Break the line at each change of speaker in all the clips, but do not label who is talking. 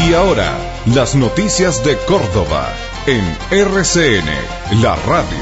Y ahora, las noticias de Córdoba en RCN, la radio.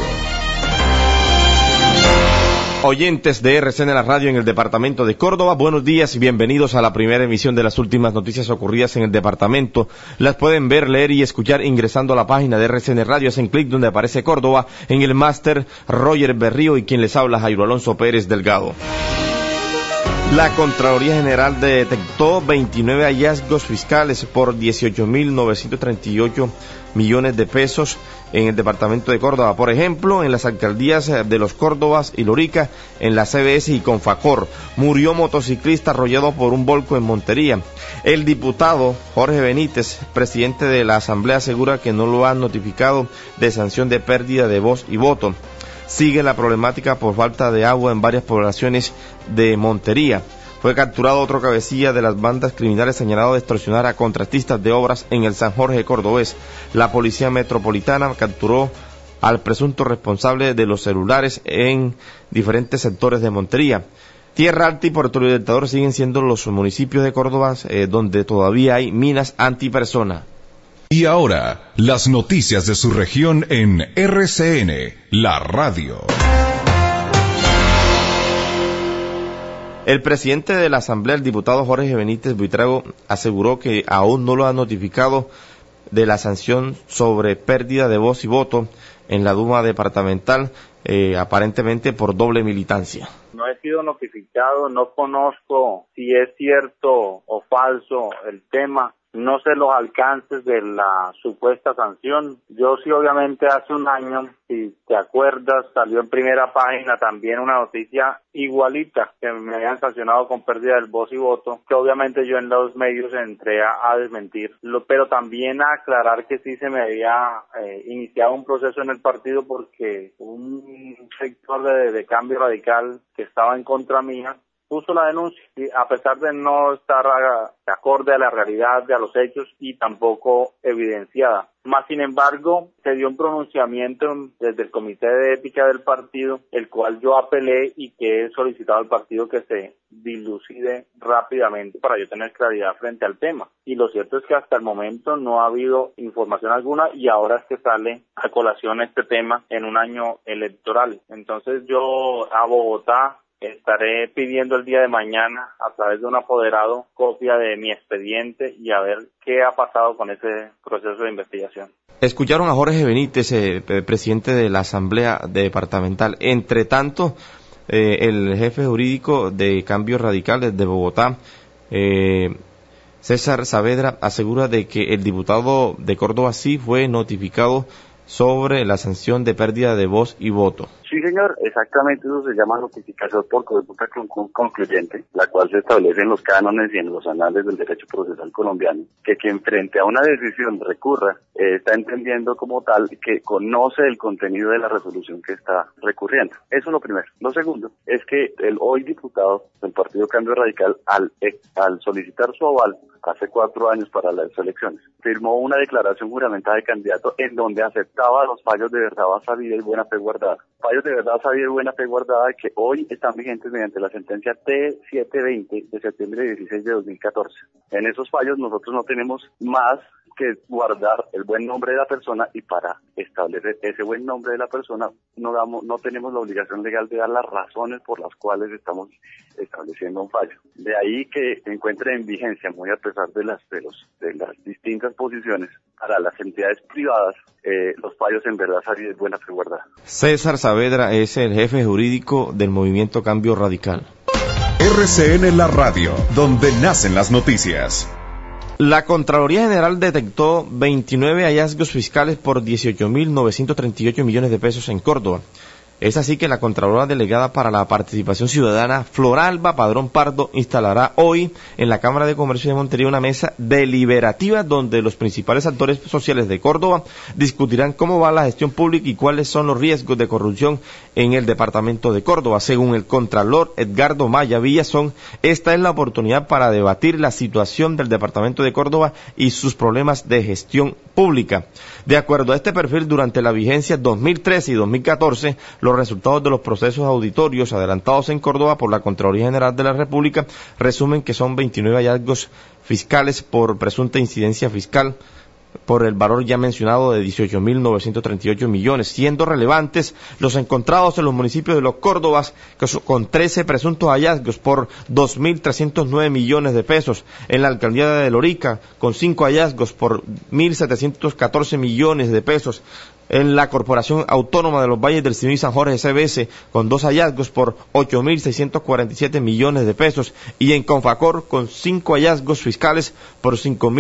Oyentes de RCN La Radio en el departamento de Córdoba, buenos días y bienvenidos a la primera emisión de las últimas noticias ocurridas en el departamento. Las pueden ver, leer y escuchar ingresando a la página de RCN Radio. Hacen clic donde aparece Córdoba, en el máster Roger Berrío y quien les habla, Jairo Alonso Pérez Delgado. La Contraloría General detectó 29 hallazgos fiscales por 18.938 millones de pesos en el departamento de Córdoba. Por ejemplo, en las alcaldías de Los Córdobas y Lorica, en la CBS y Confacor, murió motociclista arrollado por un volco en Montería. El diputado Jorge Benítez, presidente de la Asamblea, asegura que no lo han notificado de sanción de pérdida de voz y voto. Sigue la problemática por falta de agua en varias poblaciones de Montería. Fue capturado otro cabecilla de las bandas criminales señalado de extorsionar a contratistas de obras en el San Jorge cordobés. La Policía Metropolitana capturó al presunto responsable de los celulares en diferentes sectores de Montería. Tierra Alta y Puerto Libertador siguen siendo los municipios de Córdoba donde todavía hay minas antipersona.
Y ahora, las noticias de su región en RCN, la radio.
El presidente de la Asamblea, el diputado Jorge Benítez Buitrago, aseguró que aún no lo ha notificado de la sanción sobre pérdida de voz y voto en la Duma departamental, aparentemente por doble militancia.
No he sido notificado, no conozco si es cierto o falso el tema. No sé los alcances de la supuesta sanción. Yo sí, obviamente, hace un año, si te acuerdas, salió en primera página también una noticia igualita, que me habían sancionado con pérdida del voz y voto, que obviamente yo en los medios entré a desmentir, pero también a aclarar que sí se me había iniciado un proceso en el partido porque un sector de Cambio Radical que estaba en contra mía puso la denuncia, a pesar de no estar acorde a la realidad, a los hechos y tampoco evidenciada. Más sin embargo, se dio un pronunciamiento desde el Comité de Ética del partido, el cual yo apelé y que he solicitado al partido que se dilucide rápidamente para yo tener claridad frente al tema. Y lo cierto es que hasta el momento no ha habido información alguna y ahora es que sale a colación este tema en un año electoral. Entonces yo a Bogotá estaré pidiendo el día de mañana a través de un apoderado copia de mi expediente y a ver qué ha pasado con ese proceso de investigación.
Escucharon a Jorge Benítez, presidente de la Asamblea Departamental. Entre tanto, el jefe jurídico de Cambio Radical de Bogotá, César Saavedra, asegura de que el diputado de Córdoba sí fue notificado sobre la sanción de pérdida de voz y voto.
Sí, señor, exactamente eso se llama notificación por conducta concluyente, la cual se establece en los cánones y en los anales del derecho procesal colombiano, que quien frente a una decisión recurra está entendiendo como tal que conoce el contenido de la resolución que está recurriendo. Eso es lo primero. Lo segundo es que el hoy diputado del Partido Cambio Radical, al solicitar su aval hace 4 años para las elecciones, firmó una declaración juramentada de candidato en donde aceptaba los fallos de verdad sabida y buena fe guardada. Fallos de verdad sabida y buena fe guardada que hoy están vigentes mediante la sentencia T720 de septiembre 16 de 2014. En esos fallos nosotros no tenemos más que guardar el buen nombre de la persona y para establecer ese buen nombre de la persona no tenemos la obligación legal de dar las razones por las cuales estamos estableciendo un fallo. De ahí que se encuentre en vigencia, muy a pesar de las distintas posiciones para las entidades privadas, los fallos en verdad sabida y buena fe guardada.
César Saavedra es el jefe jurídico del movimiento Cambio Radical.
RCN La Radio, donde nacen las noticias.
La Contraloría General detectó 29 hallazgos fiscales por 18.938 millones de pesos en Córdoba. Es así que la Contralora Delegada para la Participación Ciudadana, Floralba Padrón Pardo, instalará hoy en la Cámara de Comercio de Montería una mesa deliberativa donde los principales actores sociales de Córdoba discutirán cómo va la gestión pública y cuáles son los riesgos de corrupción en el departamento de Córdoba. Según el Contralor Edgardo Maya Villazón, esta es la oportunidad para debatir la situación del departamento de Córdoba y sus problemas de gestión pública. De acuerdo a este perfil, durante la vigencia 2013 y 2014, los resultados de los procesos auditorios adelantados en Córdoba por la Contraloría General de la República resumen que son 29 hallazgos fiscales por presunta incidencia fiscal por el valor ya mencionado de 18.938 millones, siendo relevantes los encontrados en los municipios de Los Córdobas, con 13 presuntos hallazgos por 2.309 millones de pesos, en la alcaldía de Lorica, con 5 hallazgos por 1.714 millones de pesos, en la Corporación Autónoma de los Valles del Sinaí San Jorge CBS, con 2 hallazgos por 8.647 millones de pesos, y en Confacor, con 5 hallazgos fiscales por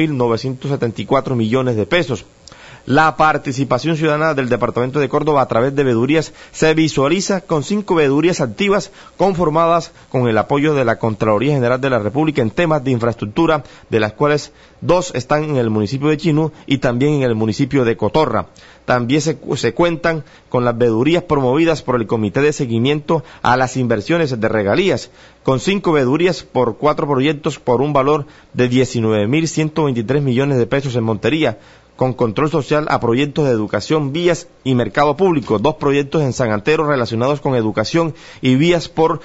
5.974 millones de pesos. La participación ciudadana del Departamento de Córdoba a través de veedurías se visualiza con 5 veedurías activas conformadas con el apoyo de la Contraloría General de la República en temas de infraestructura, de las cuales 2 están en el municipio de Chinú y también en el municipio de Cotorra. También se cuentan con las veedurías promovidas por el Comité de Seguimiento a las Inversiones de Regalías, con 5 veedurías por 4 proyectos por un valor de 19.123 millones de pesos en Montería, con control social a proyectos de educación, vías y mercado público, 2 proyectos en San Antero relacionados con educación y vías por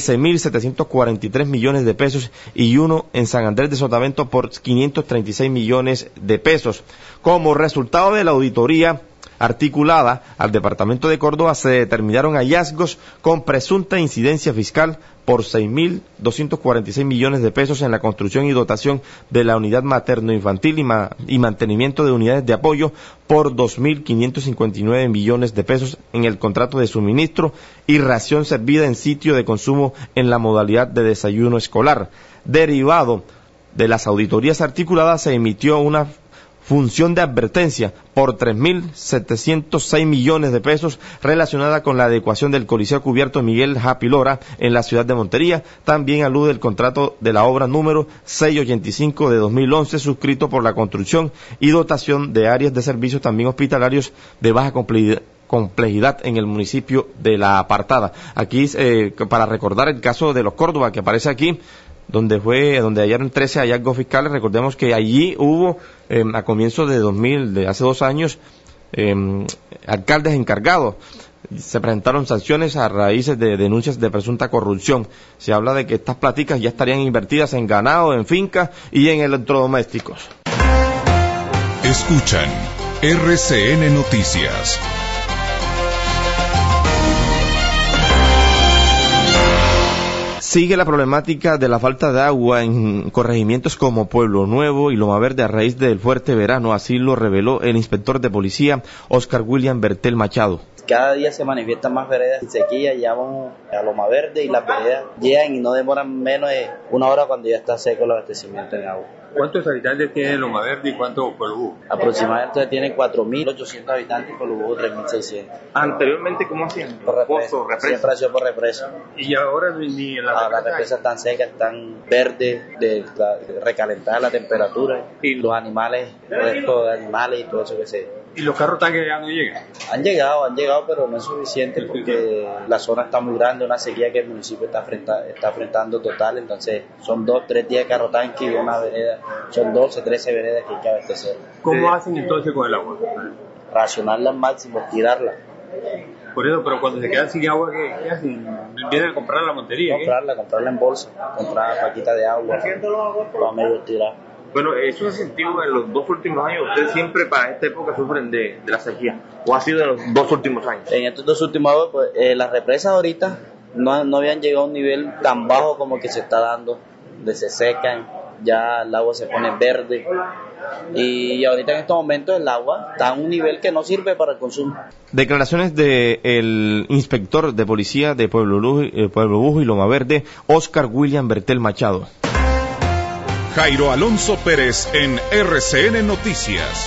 13.743 millones de pesos y 1 en San Andrés de Sotavento por 536 millones de pesos. Como resultado de la auditoría articulada al Departamento de Córdoba, se determinaron hallazgos con presunta incidencia fiscal por 6.246 millones de pesos en la construcción y dotación de la unidad materno-infantil y mantenimiento de unidades de apoyo por 2.559 millones de pesos en el contrato de suministro y ración servida en sitio de consumo en la modalidad de desayuno escolar. Derivado de las auditorías articuladas, se emitió una función de advertencia por 3.706 millones de pesos relacionada con la adecuación del Coliseo Cubierto Miguel Japilora en la ciudad de Montería. También alude el contrato de la obra número 685 de 2011 suscrito por la construcción y dotación de áreas de servicios también hospitalarios de baja complejidad en el municipio de La Apartada. Aquí, para recordar el caso de Los Córdoba que aparece aquí, donde hallaron 13 hallazgos fiscales. Recordemos que allí hubo, a comienzos de hace 2 años, alcaldes encargados. Se presentaron sanciones a raíz de denuncias de presunta corrupción. Se habla de que estas pláticas ya estarían invertidas en ganado, en fincas y en electrodomésticos.
Escuchan RCN Noticias.
Sigue la problemática de la falta de agua en corregimientos como Pueblo Nuevo y Loma Verde a raíz del fuerte verano, así lo reveló el inspector de policía Oscar William Bertel Machado.
Cada día se manifiestan más veredas y sequía, llegamos a Loma Verde y las veredas llegan y no demoran menos de 1 hora cuando ya está seco el abastecimiento en agua.
¿Cuántos habitantes tiene Loma Verde y cuánto Pueblo Bujo?
Aproximadamente tiene 4.800 habitantes y Pueblo Bujo 3.600.
¿Anteriormente cómo hacían?
Por represa. Siempre ha sido por represa.
¿Y ahora ni en la
las represas están secas, están verdes, de recalentar la temperatura y los animales, restos de animales y todo eso que se...
¿Y los carros tanques ya no llegan?
Han llegado, pero no es suficiente porque la zona está muy grande, una sequía que el municipio está enfrentando total, entonces son 2-3 días de carro tanque y una vereda, son 12-13 veredas que hay que abastecer.
¿Cómo hacen entonces con el agua?
Racionarla al máximo, tirarla.
Por eso, pero cuando se quedan sin agua, ¿qué hacen? ¿Vienen a comprar la montería?
Comprarla en bolsa, comprar paquitas de agua, para medio tirar.
Bueno, eso se ha sentido en los 2 últimos años. Ustedes siempre para esta época sufren de la sequía. ¿O ha sido en los 2 últimos años?
En estos 2 últimos años, pues, las represas ahorita no habían llegado a un nivel tan bajo como que se está dando. Se secan, ya el agua se pone verde. Y ahorita en estos momentos el agua está a un nivel que no sirve para el consumo.
Declaraciones del inspector de policía de Pueblo Bujo y Loma Verde, Oscar William Bertel Machado.
Jairo Alonso Pérez en RCN Noticias.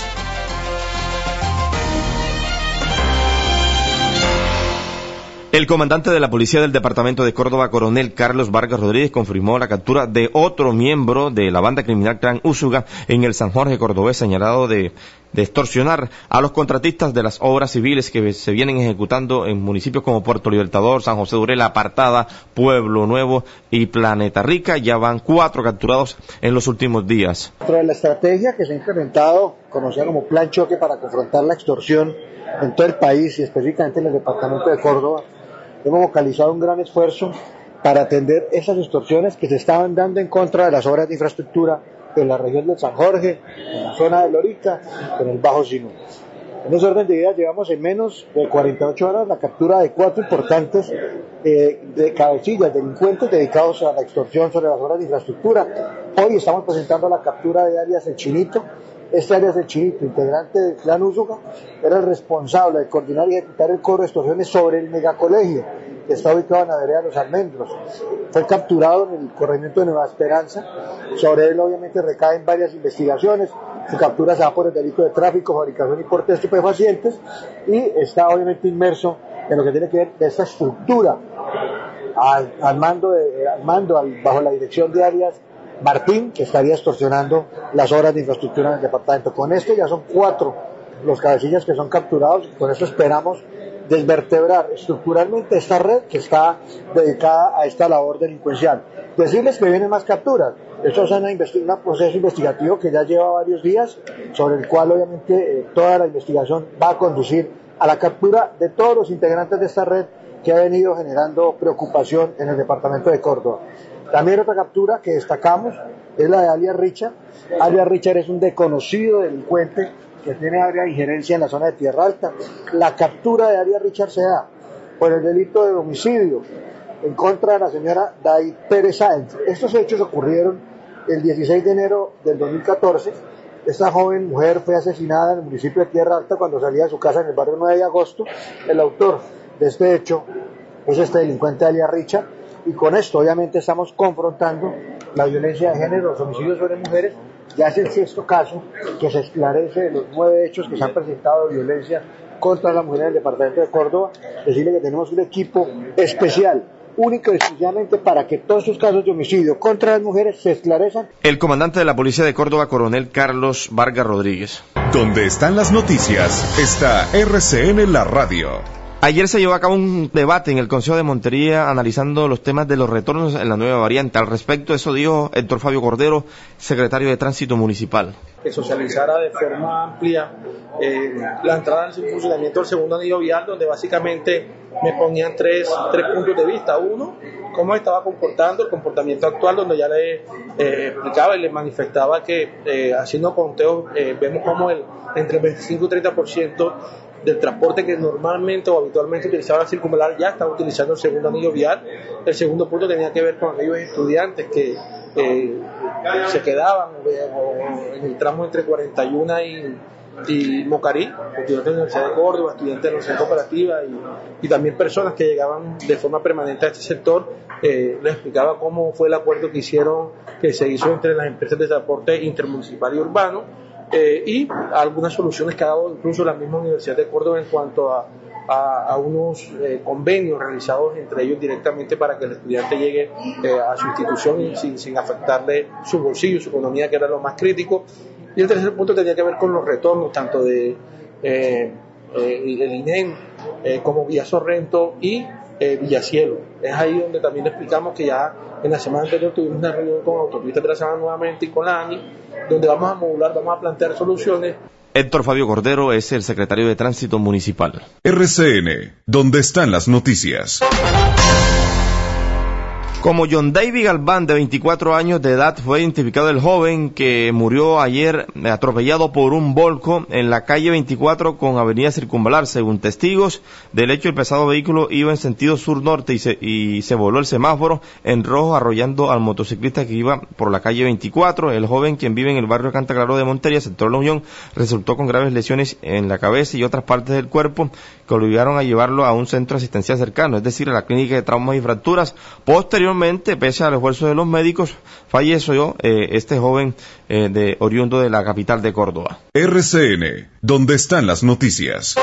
El comandante de la Policía del Departamento de Córdoba, coronel Carlos Vargas Rodríguez, confirmó la captura de otro miembro de la banda criminal Clan Úsuga en el San Jorge cordobés, señalado de extorsionar a los contratistas de las obras civiles que se vienen ejecutando en municipios como Puerto Libertador, San José de Urela, Apartada, Pueblo Nuevo y Planeta Rica. Ya van 4 capturados en los últimos días.
Dentro de la estrategia que se ha implementado, conocida como Plan Choque para confrontar la extorsión en todo el país y específicamente en el departamento de Córdoba, hemos vocalizado un gran esfuerzo para atender esas extorsiones que se estaban dando en contra de las obras de infraestructura en la región del San Jorge, en la zona de Lorica, en el Bajo Sinú. En ese orden de ideas llevamos en menos de 48 horas la captura de 4 importantes de cabecillas, delincuentes dedicados a la extorsión sobre las obras de infraestructura. Hoy estamos presentando la captura de alias El Chinito. Este alias El Chinito, integrante del Clan Úsuga, era el responsable de coordinar y ejecutar el cobro de extorsiones sobre el megacolegio, que está ubicado en la vereda de Los Almendros. Fue capturado en el corregimiento de Nueva Esperanza. Sobre él obviamente recaen varias investigaciones. Su captura se da por el delito de tráfico, fabricación y porte de estupefacientes, y está obviamente inmerso en lo que tiene que ver de esta estructura bajo la dirección de alias Martín, que estaría extorsionando las obras de infraestructura en el departamento. Con esto ya son 4 los cabecillas que son capturados, y con esto esperamos desvertebrar estructuralmente esta red que está dedicada a esta labor delincuencial. Decirles que vienen más capturas. Esto es un proceso investigativo que ya lleva varios días, sobre el cual obviamente toda la investigación va a conducir a la captura de todos los integrantes de esta red que ha venido generando preocupación en el departamento de Córdoba. También otra captura que destacamos es la de alias Richard. Alias Richard es un desconocido delincuente que tiene área de injerencia en la zona de Tierra Alta. La captura de alias Richard se da por el delito de homicidio en contra de la señora Day Pérez Sáenz. Estos hechos ocurrieron el 16 de enero del 2014. Esta joven mujer fue asesinada en el municipio de Tierra Alta cuando salía de su casa en el barrio 9 de agosto. El autor de este hecho es este delincuente alias Richard, y con esto obviamente estamos confrontando la violencia de género, los homicidios sobre mujeres. Ya es el 6º caso que se esclarece de los 9 hechos que se han presentado de violencia contra la mujer en el departamento de Córdoba. Decirle que tenemos un equipo especial, único y exclusivamente para que todos estos casos de homicidio contra las mujeres se esclarezcan.
El comandante de la Policía de Córdoba, coronel Carlos Vargas Rodríguez.
Donde están las noticias, está RCN La Radio.
Ayer se llevó a cabo un debate en el Consejo de Montería analizando los temas de los retornos en la nueva variante. Al respecto, eso dijo Héctor Fabio Cordero, secretario de Tránsito Municipal.
Que socializara de forma amplia la entrada en funcionamiento del segundo anillo vial, donde básicamente me ponían tres puntos de vista. Uno, cómo estaba comportando el comportamiento actual, donde ya le explicaba y le manifestaba que haciendo conteos vemos como entre el 25 y 30% del transporte que normalmente o habitualmente utilizaba la circunvalar ya estaba utilizando el segundo anillo vial. El segundo punto tenía que ver con aquellos estudiantes que se quedaban en el tramo entre 41 y Mocarí, estudiantes de la Universidad de Córdoba, estudiantes de la Universidad Cooperativa y también personas que llegaban de forma permanente a este sector. Les explicaba cómo fue el acuerdo que se hizo entre las empresas de transporte intermunicipal y urbano, y algunas soluciones que ha dado incluso la misma Universidad de Córdoba en cuanto a unos convenios realizados entre ellos directamente para que el estudiante llegue a su institución sin afectarle su bolsillo, su economía, que era lo más crítico. Y el tercer punto tenía que ver con los retornos tanto de el INEM como Villa Sorrento y Villacielo. Es ahí donde también explicamos que ya en la semana anterior tuvimos una reunión con Autopistas de la Sabana nuevamente y con la ANI, donde vamos a modular, vamos a plantear soluciones.
Héctor Fabio Cordero es el secretario de Tránsito Municipal.
RCN, donde están las noticias.
Como John David Galván, de 24 años de edad, fue identificado el joven que murió ayer atropellado por un volco en la calle 24 con avenida Circunvalar. Según testigos del hecho, el pesado vehículo iba en sentido sur-norte y se voló el semáforo en rojo, arrollando al motociclista que iba por la calle 24. El joven, quien vive en el barrio Cantaclaro de Montería, sector La Unión, resultó con graves lesiones en la cabeza y otras partes del cuerpo que obligaron a llevarlo a un centro asistencial cercano, es decir, a la clínica de traumas y fracturas. Posteriormente, pese al esfuerzo de los médicos, falleció este joven oriundo de la capital de Córdoba.
RCN, donde están las noticias.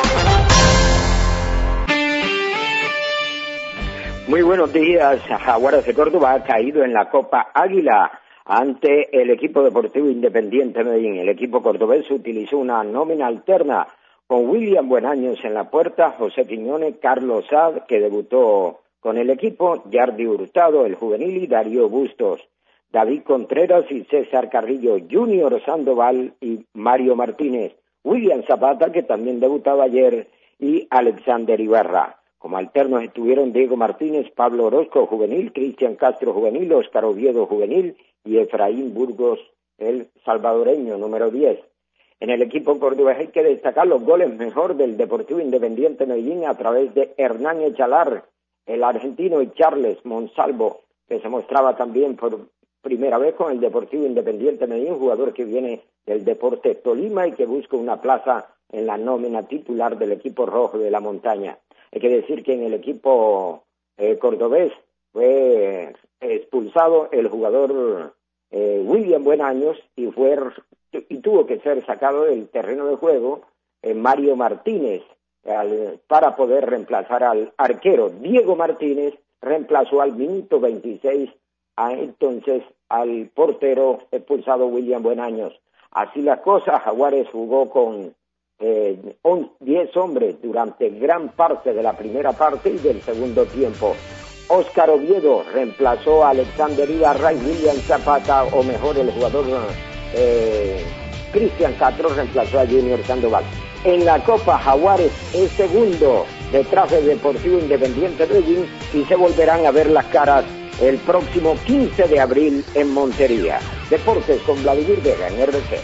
Muy buenos días. Jaguares de Córdoba ha caído en la Copa Águila ante el equipo deportivo Independiente Medellín. El equipo cordobés utilizó una nómina alterna con William Buenaños en la puerta, José Quiñones, Carlos Sad, que debutó con el equipo, Yardi Hurtado, el juvenil, y Darío Bustos, David Contreras y César Carrillo, Junior Sandoval y Mario Martínez, William Zapata, que también debutaba ayer, y Alexander Ibarra. Como alternos estuvieron Diego Martínez, Pablo Orozco, juvenil, Cristian Castro, juvenil, Óscar Oviedo, juvenil, y Efraín Burgos, el salvadoreño, número 10. En el equipo cordobés hay que destacar los goles mejor del Deportivo Independiente Medellín a través de Hernán Echalar, el argentino, y Charles Monsalvo, que se mostraba también por primera vez con el Deportivo Independiente Medellín, jugador que viene del Deportes Tolima y que busca una plaza en la nómina titular del equipo rojo de la montaña. Hay que decir que en el equipo cordobés fue expulsado el jugador William Buenaños y tuvo que ser sacado del terreno de juego Mario Martínez para poder reemplazar al arquero. Diego Martínez reemplazó al minuto 26 entonces al portero expulsado William Buenaños. Así las cosas, Jaguares jugó con 10 hombres durante gran parte de la primera parte y del segundo tiempo. Óscar Oviedo reemplazó a Alexander Ibarra y William Zapata, o mejor el jugador Cristian Castro, reemplazó a Junior Sandoval. En la Copa, Jaguares es segundo detrás del Deportivo Independiente Medellín y se volverán a ver las caras el próximo 15 de abril en Montería. Deportes con Vladimir Vega en RC.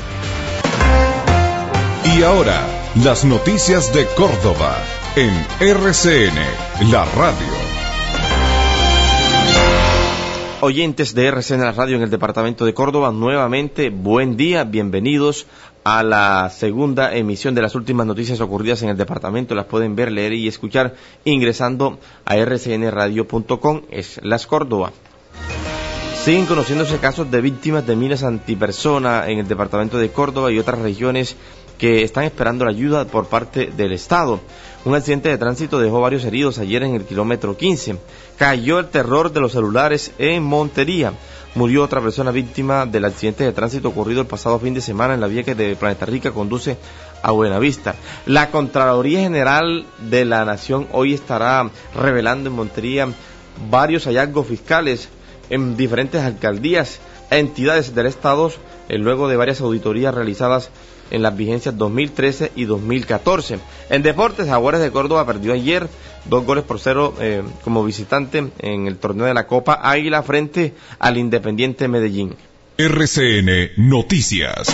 Y ahora, las noticias de Córdoba en RCN, la radio.
Oyentes de RCN, la radio en el departamento de Córdoba, nuevamente buen día, bienvenidos a la segunda emisión de las últimas noticias ocurridas en el departamento. Las pueden ver, leer y escuchar ingresando a rcnradio.com/Córdoba. Siguen conociéndose casos de víctimas de minas antipersona en el departamento de Córdoba y otras regiones que están esperando la ayuda por parte del Estado. Un accidente de tránsito dejó varios heridos ayer en el kilómetro 15. Cayó el terror de los celulares en Montería. Murió otra persona víctima del accidente de tránsito ocurrido el pasado fin de semana en la vía que de Planeta Rica conduce a Buenavista. La Contraloría General de la Nación hoy estará revelando en Montería varios hallazgos fiscales en diferentes alcaldías e entidades del Estado, luego de varias auditorías realizadas en las vigencias 2013 y 2014. En deportes, Jaguares de Córdoba perdió ayer 2-0 como visitante en el torneo de la Copa Águila frente al Independiente Medellín.
RCN Noticias.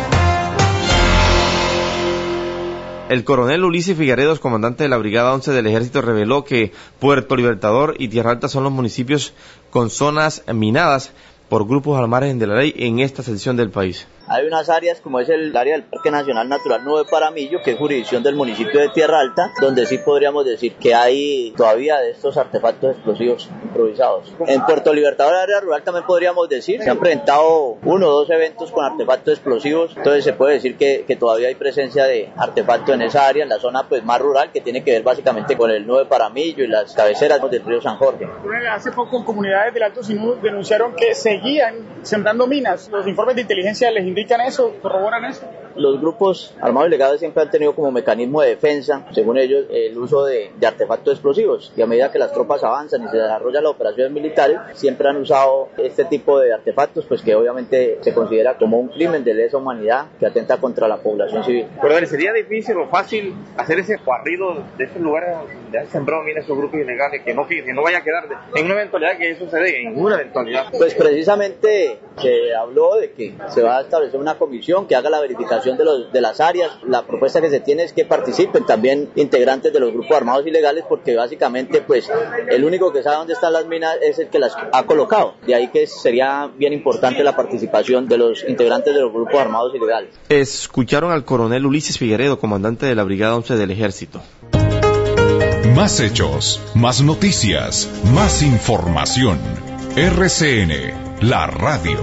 El coronel Ulises Figueredos, comandante de la Brigada 11 del Ejército, reveló que Puerto Libertador y Tierra Alta son los municipios con zonas minadas por grupos al margen de la ley en esta sección del país.
Hay unas áreas como es el área del Parque Nacional Natural Nuevo de Paramillo, que es jurisdicción del municipio de Tierra Alta, donde sí podríamos decir que hay todavía de estos artefactos explosivos improvisados. En Puerto Libertador, área rural, también podríamos decir, se han presentado 1 o 2 eventos con artefactos explosivos, entonces se puede decir que todavía hay presencia de artefactos en esa área, en la zona pues más rural, que tiene que ver básicamente con el Nuevo de Paramillo y las cabeceras del río San Jorge.
Hace poco comunidades del Alto Sinú denunciaron que seguían sembrando minas. Los informes de inteligencia les indican eso, corroboran eso.
Los grupos armados ilegales siempre han tenido como mecanismo de defensa, según ellos, el uso de artefactos explosivos, y a medida que las tropas avanzan y se desarrollan las operaciones militares, siempre han usado este tipo de artefactos, pues que obviamente se considera como un crimen de lesa humanidad que atenta contra la población civil.
Pero ¿sería difícil o fácil hacer ese barrido de esos lugares donde han sembrado minas esos grupos ilegales, que no vaya a quedar en una eventualidad que eso se dé, en una eventualidad?
Pues precisamente se habló de que se va a establecer una comisión que haga la verificación de las áreas. La propuesta que se tiene es que participen también integrantes de los grupos armados ilegales, porque básicamente pues el único que sabe dónde están las minas es el que las ha colocado. De ahí que sería bien importante la participación de los integrantes de los grupos armados ilegales.
Escucharon al coronel Ulises Figueredo, comandante de la Brigada 11 del Ejército.
Más hechos, más noticias, más información. RCN, la radio.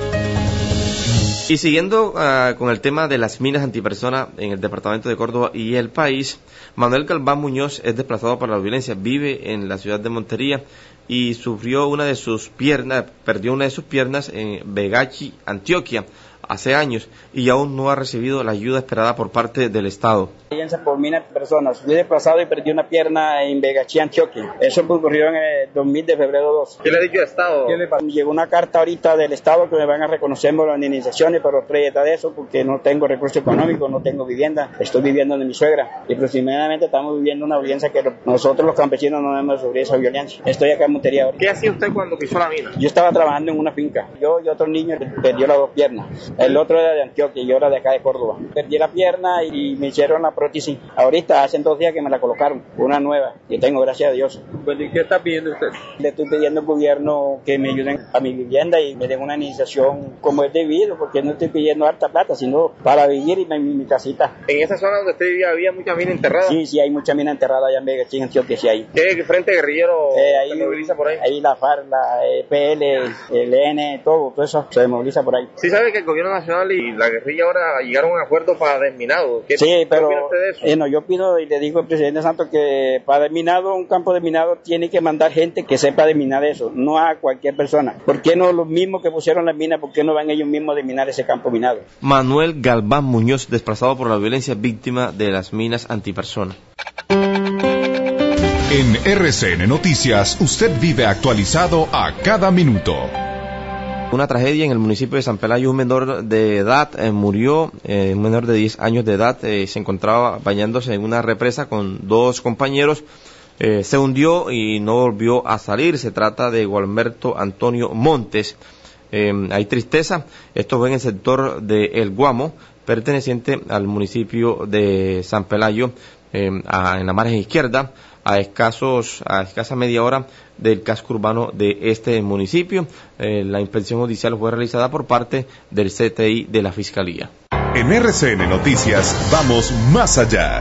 Y siguiendo con el tema de las minas antipersona en el departamento de Córdoba y el país, Manuel Galván Muñoz es desplazado por la violencia, vive en la ciudad de Montería y sufrió perdió una de sus piernas en Vegachi, Antioquia, hace años, y aún no ha recibido la ayuda esperada por parte del Estado.
Por 1.000 personas. Fui desplazado y perdí una pierna en Vegachi, Antioquia. Eso ocurrió en el 2000 de febrero 2.
¿Qué le ha dicho el Estado?
Llegó una carta ahorita del Estado que me van a reconocer por las indemnizaciones, pero estoy de eso porque no tengo recursos económicos, no tengo vivienda. Estoy viviendo de mi suegra y aproximadamente estamos viviendo una violencia que nosotros los campesinos no hemos sufrido esa violencia. Estoy acá en Montería ahora.
¿Qué hacía usted cuando pisó la mina?
Yo estaba trabajando en una finca. Yo y otro niño perdió las 2 piernas. El otro era de Antioquia y yo era de acá de Córdoba. Perdí la pierna y me hicieron la prótesis. Ahorita hace 2 días que me la colocaron, una nueva, y tengo, gracias a Dios.
¿Y qué está pidiendo usted?
Le estoy pidiendo al gobierno que me ayuden a mi vivienda y me den una indemnización como es debido, porque no estoy pidiendo harta plata, sino para vivir en mi casita.
¿En esa zona donde usted vivía había muchas minas enterradas?
Sí, hay mucha mina enterrada allá en Vegachi, en Antioquia, sí hay.
¿Qué frente guerrillero se moviliza por ahí?
Ahí la FARC, la EPL, el EN, todo eso se moviliza por ahí.
Sí sabe que el gobierno nacional y la guerrilla ahora llegaron a un acuerdo para desminado.
Sí, pero
¿qué opina usted de eso?
Yo pido y le digo al presidente Santos que para desminado, un campo de minado tiene que mandar gente que sepa desminar eso, no a cualquier persona. ¿Por qué no los mismos que pusieron las minas, por qué no van ellos mismos a desminar ese campo minado?
Manuel Galván Muñoz, desplazado por la violencia, víctima de las minas antipersona.
En RCN Noticias, usted vive actualizado a cada minuto.
Una tragedia en el municipio de San Pelayo. Un menor de edad murió, un menor de 10 años de edad, se encontraba bañándose en una represa con 2 compañeros, se hundió y no volvió a salir. Se trata de Gualberto Antonio Montes. Hay tristeza, esto fue en el sector de El Guamo, perteneciente al municipio de San Pelayo, en la margen izquierda, a escasa media hora del casco urbano de este municipio. La inspección judicial fue realizada por parte del CTI de la Fiscalía.
En RCN Noticias vamos más allá.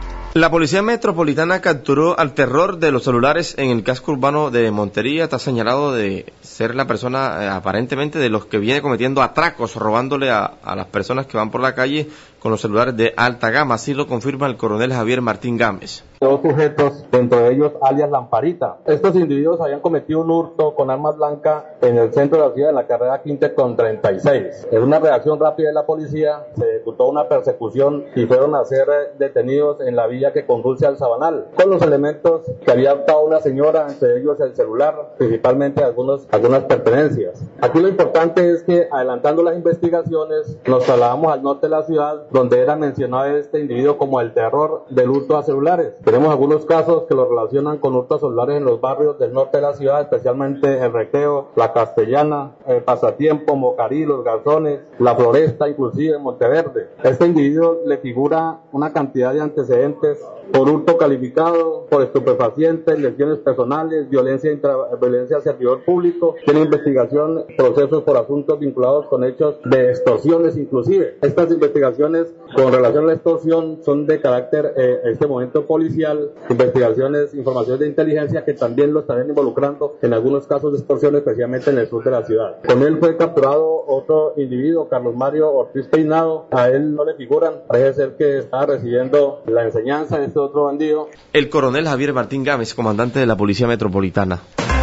La Policía Metropolitana capturó al terror de los celulares en el casco urbano de Montería. Está señalado de ser la persona aparentemente de los que viene cometiendo atracos, robándole a las personas que van por la calle con los celulares de alta gama. Así lo confirma el coronel Javier Martín Gámez.
2 sujetos, dentro de ellos alias Lamparita. Estos individuos habían cometido un hurto con arma blanca en el centro de la ciudad, en la carrera Quinte con 36. En una reacción rápida de la policía, se ejecutó una persecución y fueron a ser detenidos en la vía que conduce al Sabanal, con los elementos que había optado una señora, entre ellos el celular, principalmente algunas pertenencias. Aquí lo importante es que, adelantando las investigaciones, nos trasladamos al norte de la ciudad, donde era mencionado este individuo como el terror del hurto a celulares. Tenemos algunos casos que lo relacionan con hurtos celulares en los barrios del norte de la ciudad, especialmente el Recreo, la Castellana, el Pasatiempo, Mocarí, Los Garzones, la Floresta, inclusive en Monteverde. Este individuo le figura una cantidad de antecedentes por hurto calificado, por estupefacientes, lesiones personales, violencia hacia servidor público, tiene investigación, procesos por asuntos vinculados con hechos de extorsiones inclusive. Estas investigaciones con relación a la extorsión son de carácter, en este momento policial, investigaciones, informaciones de inteligencia que también lo estarán involucrando en algunos casos de extorsión, especialmente en el sur de la ciudad. Con él fue capturado otro individuo, Carlos Mario Ortiz Peinado. A él no le figuran, parece ser que está recibiendo la enseñanza de este otro bandido.
El coronel Javier Martín Gámez, comandante de la Policía Metropolitana.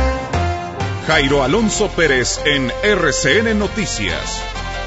Jairo Alonso Pérez en RCN Noticias.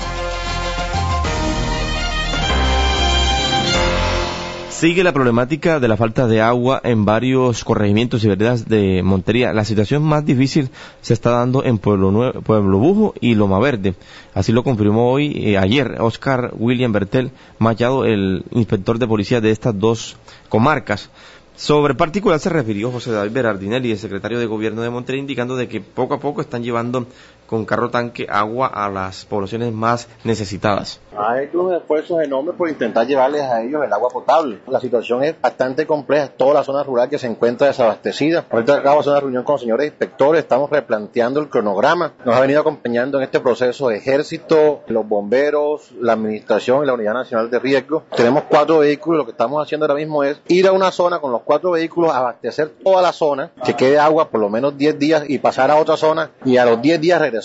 Sigue la problemática de la falta de agua en varios corregimientos y veredas de Montería. La situación más difícil se está dando en Pueblo Bujo y Loma Verde. Así lo confirmó ayer Oscar William Bertel Machado, el inspector de policía de estas 2 comarcas. Sobre particular se refirió José David Berardinelli, el secretario de Gobierno de Montería, indicando de que poco a poco están llevando con carro tanque agua a las poblaciones más necesitadas.
Ha hecho unos esfuerzos enormes por intentar llevarles a ellos el agua potable. La situación es bastante compleja, toda la zona rural que se encuentra desabastecida. Ahorita acabamos de hacer una reunión con los señores inspectores, estamos replanteando el cronograma. Nos ha venido acompañando en este proceso Ejército, los bomberos, la administración y la Unidad Nacional de Riesgo. Tenemos 4 vehículos, lo que estamos haciendo ahora mismo es ir a una zona con los 4 vehículos, abastecer toda la zona, que quede agua por lo menos 10 días y pasar a otra zona y a los 10 días regresar.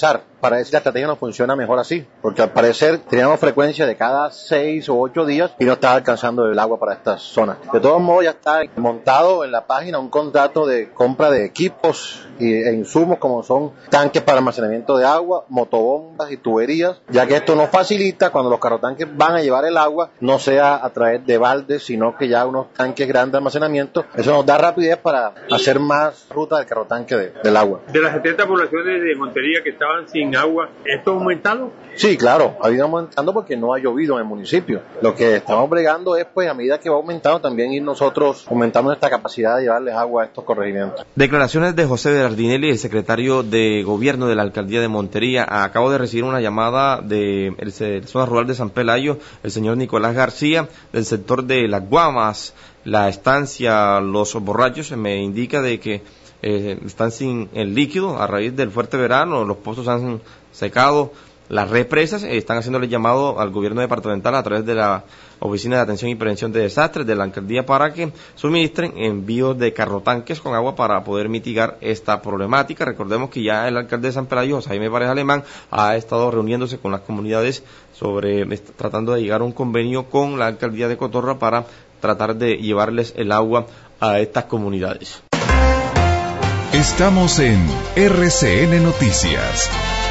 para esa estrategia nos funciona mejor así, porque al parecer teníamos frecuencia de cada 6 o 8 días y no estaba alcanzando el agua para estas zonas. De todos modos, ya está montado en la página un contrato de compra de equipos e insumos como son tanques para almacenamiento de agua, motobombas y tuberías, ya que esto nos facilita cuando los carrotanques van a llevar el agua, no sea a través de baldes, sino que ya unos tanques grandes de almacenamiento. Eso nos da rapidez para hacer más ruta del carrotanque del agua.
De las 70 poblaciones de Montería que estaban sin agua, ¿esto ha aumentado?
Sí, claro, ha ido aumentando porque no ha llovido en el municipio. Lo que estamos bregando es, pues, a medida que va aumentando, también ir nosotros aumentando nuestra capacidad de llevarles agua a estos corregimientos.
Declaraciones de José Berardinelli, el secretario de Gobierno de la Alcaldía de Montería. Acabo de recibir una llamada de la zona rural de San Pelayo, el señor Nicolás García, del sector de Las Guamas, la estancia Los Borrachos, me indica de que están sin el líquido a raíz del fuerte verano, los pozos han secado, las represas, están haciéndole llamado al gobierno departamental a través de la Oficina de Atención y Prevención de Desastres de la alcaldía para que suministren envíos de carrotanques con agua para poder mitigar esta problemática. Recordemos que ya el alcalde de San Pelayo, José Jaime Pareja Alemán, ha estado reuniéndose con las comunidades tratando de llegar a un convenio con la alcaldía de Cotorra para tratar de llevarles el agua a estas comunidades.
Estamos en RCN Noticias.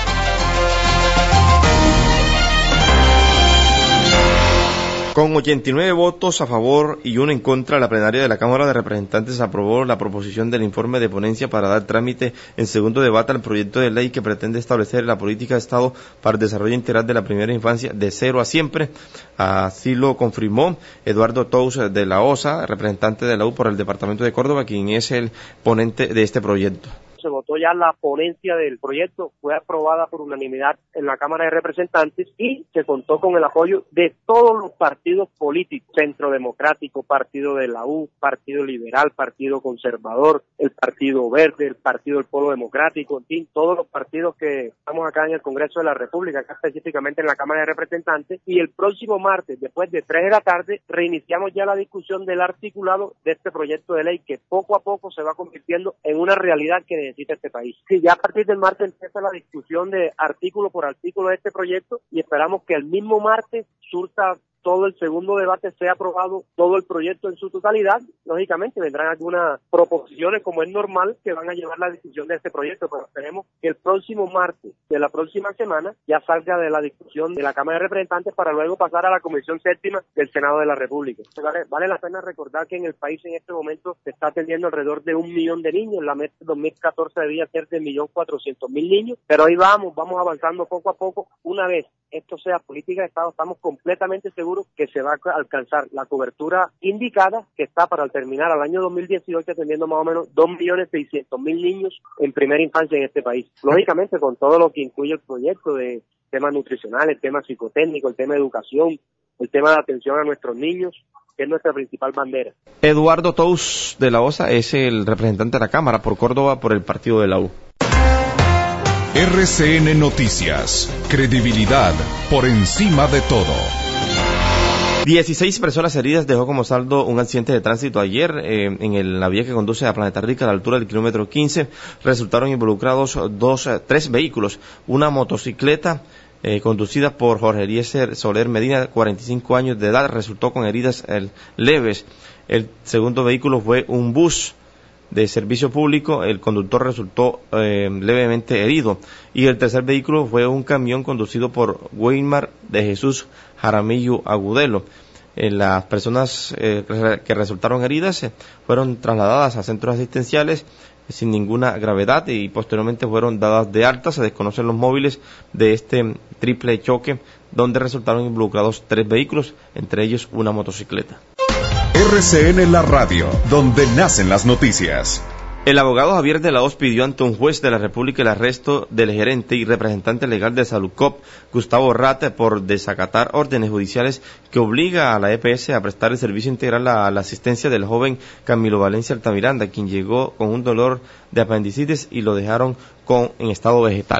Con 89 votos a favor y 1 en contra, la plenaria de la Cámara de Representantes aprobó la proposición del informe de ponencia para dar trámite en segundo debate al proyecto de ley que pretende establecer la política de Estado para el desarrollo integral de la primera infancia de cero a siempre. Así lo confirmó Eduardo Tous de la OSA, representante de la U por el departamento de Córdoba, quien es el ponente de este proyecto.
Se votó ya la ponencia del proyecto, fue aprobada por unanimidad en la Cámara de Representantes y se contó con el apoyo de todos los partidos políticos, Centro Democrático, Partido de la U, Partido Liberal, Partido Conservador, el Partido Verde, el Partido del Polo Democrático, en fin, todos los partidos que estamos acá en el Congreso de la República, acá específicamente en la Cámara de Representantes, y el próximo martes, después de 3 de la tarde, reiniciamos ya la discusión del articulado de este proyecto de ley que poco a poco se va convirtiendo en una realidad que necesita este país. Sí, ya a partir del martes empieza la discusión de artículo por artículo de este proyecto y esperamos que el mismo martes surta todo el segundo debate, sea aprobado todo el proyecto en su totalidad. Lógicamente vendrán algunas proposiciones, como es normal, que van a llevar la discusión de este proyecto, pero esperemos que el próximo martes de la próxima semana ya salga de la discusión de la Cámara de Representantes para luego pasar a la Comisión Séptima del Senado de la República. Vale la pena recordar que en el país en este momento se está atendiendo alrededor de 1 millón de niños. La meta 2014 debía ser de 1.400.000 niños, pero ahí vamos avanzando poco a poco. Una vez esto sea política de Estado, estamos completamente seguros que se va a alcanzar la cobertura indicada, que está para terminar al año 2018 atendiendo más o menos 2.600.000 niños en primera infancia en este país. Lógicamente con todo lo que incluye el proyecto de temas nutricionales, el tema psicotécnico, el tema de educación, el tema de atención a nuestros niños, que es nuestra principal bandera.
Eduardo Tous de la OSA es el representante de la Cámara por Córdoba por el partido de la U.
RCN Noticias, credibilidad por encima de todo.
16 personas heridas dejó como saldo un accidente de tránsito ayer en la vía que conduce a Planeta Rica a la altura del kilómetro 15. Resultaron involucrados 3 vehículos, una motocicleta conducida por Jorge Eliezer Soler Medina, 45 años de edad, resultó con heridas leves. El segundo vehículo fue un bus de servicio público, el conductor resultó levemente herido, y el tercer vehículo fue un camión conducido por Weimar de Jesús Jaramillo Agudelo. Las personas que resultaron heridas fueron trasladadas a centros asistenciales sin ninguna gravedad y posteriormente fueron dadas de alta. Se desconocen los móviles de este triple choque donde resultaron involucrados 3 vehículos, entre ellos una motocicleta.
RCN La Radio, donde nacen las noticias.
El abogado Javier de la Hoz pidió ante un juez de la República el arresto del gerente y representante legal de Salucop, Gustavo Rate, por desacatar órdenes judiciales que obliga a la EPS a prestar el servicio integral a la asistencia del joven Camilo Valencia Altamiranda, quien llegó con un dolor de apendicitis y lo dejaron en estado vegetal.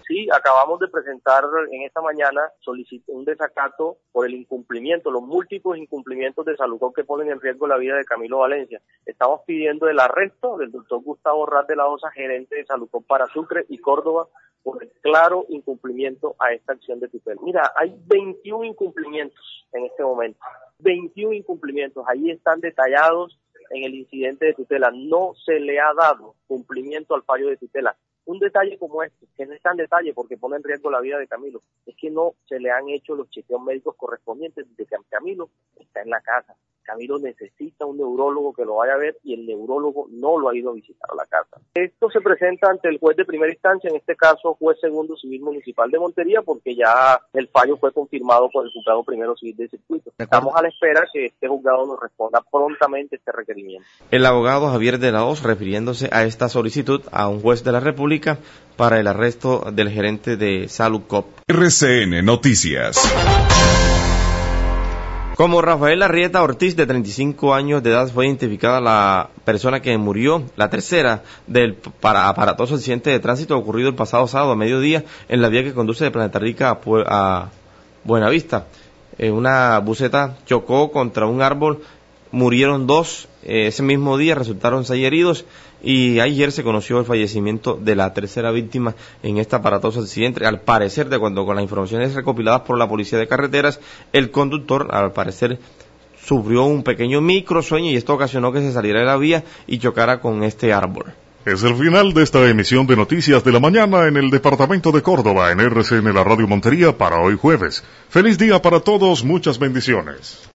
Sí, acabamos de presentar en esta mañana un desacato por el incumplimiento, los múltiples incumplimientos de Salucop que ponen en riesgo la vida de Camilo Valencia. Estamos pidiendo el arresto del doctor Gustavo Raz de la Osa, gerente de Salucop para Sucre y Córdoba, por el claro incumplimiento a esta acción de tutela. Mira, hay 21 incumplimientos en este momento, 21 incumplimientos, ahí están detallados en el incidente de tutela. No se le ha dado cumplimiento al fallo de tutela. Un detalle como este, que no es tan detalle porque pone en riesgo la vida de Camilo, es que no se le han hecho los chequeos médicos correspondientes desde que Camilo está en la casa. Camilo necesita un neurólogo que lo vaya a ver y el neurólogo no lo ha ido a visitar a la casa. Esto se presenta ante el juez de primera instancia, en este caso juez segundo civil municipal de Montería, porque ya el fallo fue confirmado por el juzgado primero civil de circuito. Estamos a la espera que este juzgado nos responda prontamente este requerimiento.
El abogado Javier de la Hoz, refiriéndose a esta solicitud a un juez de la República para el arresto del gerente de Salucop.
RCN Noticias.
Como Rafael Arrieta Ortiz, de 35 años de edad, fue identificada la persona que murió, la tercera del aparatoso accidente de tránsito ocurrido el pasado sábado a mediodía en la vía que conduce de Planeta Rica a Buenavista. Una buseta chocó contra un árbol, murieron 2, ese mismo día resultaron 6 heridos y ayer se conoció el fallecimiento de la tercera víctima en este aparatoso accidente. Al parecer, de acuerdo con las informaciones recopiladas por la Policía de Carreteras, el conductor, al parecer, sufrió un pequeño microsueño y esto ocasionó que se saliera de la vía y chocara con este árbol.
Es el final de esta emisión de Noticias de la Mañana en el departamento de Córdoba, en RCN La Radio Montería, para hoy jueves. Feliz día para todos, muchas bendiciones.